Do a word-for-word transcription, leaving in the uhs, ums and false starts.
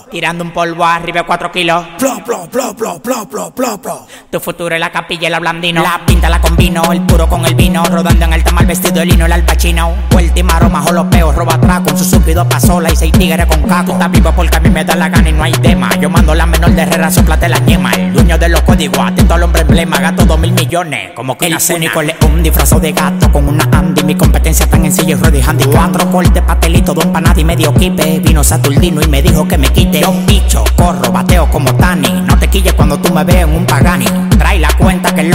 Tirando un polvo arriba cuatro kilos. Plo, plo, plo, plo, plo, plo, plo, plo. Tu futuro es la capilla y el blandino. La pinta la combino, el puro con el vino. Rodando en el tamal vestido de lino, el alpachino. Vuelta y maroma, jolopeo, roba atrás. Con su Suzuki, dos pasolas y seis tigres con caco. Tú estás vivo porque a mí me da la gana y no hay tema. Yo mando la menor de Herrera, soplate la ñema. El dueño de los códigos, atento al hombre emblema. Gato dos mil millones, como que el único león disfrazado de gato con una Andy. Mi competencia tan en silla y ruedas y handy. Cuatro cortes, pastelito, dos empanadas y medio kipe. Vino Saturnino y me dijo que me quite. Yo bicho, corro, bateo como Tani. No te quilles cuando tú me veas en un Pagani. Trae la cuenta que el